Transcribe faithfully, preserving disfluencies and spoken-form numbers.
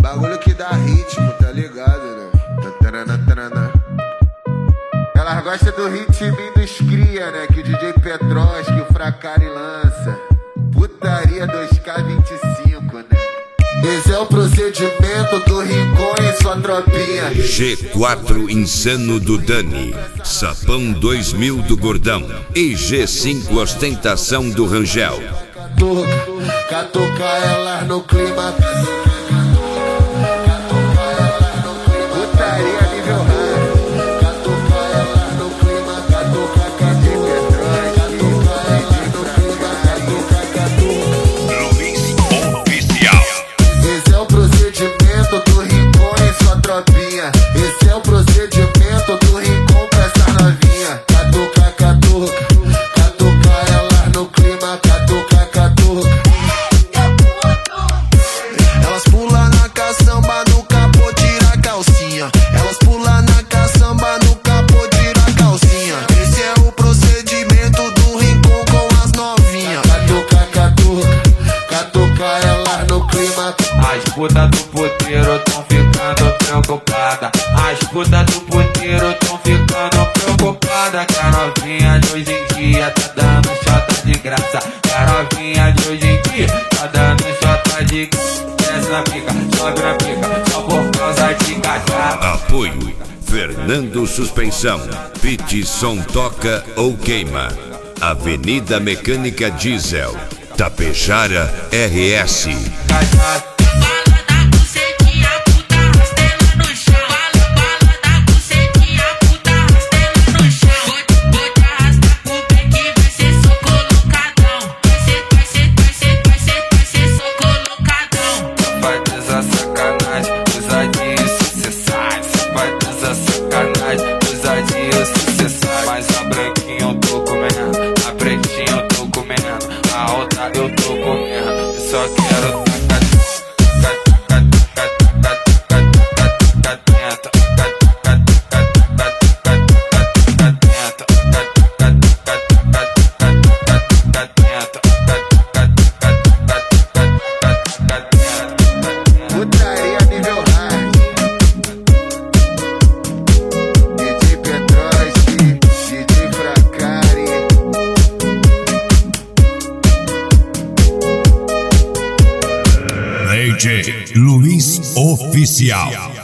Bagulho que dá ritmo, tá ligado, né? Tatarana, tarana. Elas gostam do ritminho dos cria, né? Que o D J Petroski, o Fracari lança. Putaria dois K vinte e cinco, né? Esse é o procedimento do Rincon e sua tropinha. G quatro Insano do Dani, Sapão dois mil do Gordão e G cinco Ostentação do Rangel. Catuca, catuca elas no clima. Putaria nível hard. Catuca elas no clima. Catuca, cadê Petróleo? Catuca elas no clima. Catuca, catuca. Luiz Oficial. Esse é o procedimento do Rincon e sua tropinha. Esse é o procedimento do Rincon pra essa novinha. Catuca, catuca. Catuca elas no clima. Catuca, catuca. Elas pulam na caçamba, no capô tira a calcinha. Elas pulam na caçamba, no capô tira a calcinha. Esse é o procedimento do Rincon com as novinhas. Catuca, catuca. Catuca elas no clima. As putas do puteiro tão ficando preocupada. As putas do puteiro tão ficando preocupada. Que a novinha de hoje em dia tá dando chota de graça. Que a novinha de hoje em dia tá dando chota de graça. Desce na pica, sobe na pica, só por causa de cachaça. Apoio Fernando Suspensão, Pit Som Toca ou Queima, Avenida Mecânica Diesel, Tapejara R S. Cachaça. Mas a branquinha eu tô comendo, a pretinha eu tô comendo, a outra eu tô comendo. Eu só quero tacar, tacar, tacar, tacar, tacar dentro, tacar, tacar, tacar dentro, tacar, tacar dentro, tacar dentro. Putaria nível hard. D J Petroski, D J Fracari. D J Luiz Oficial.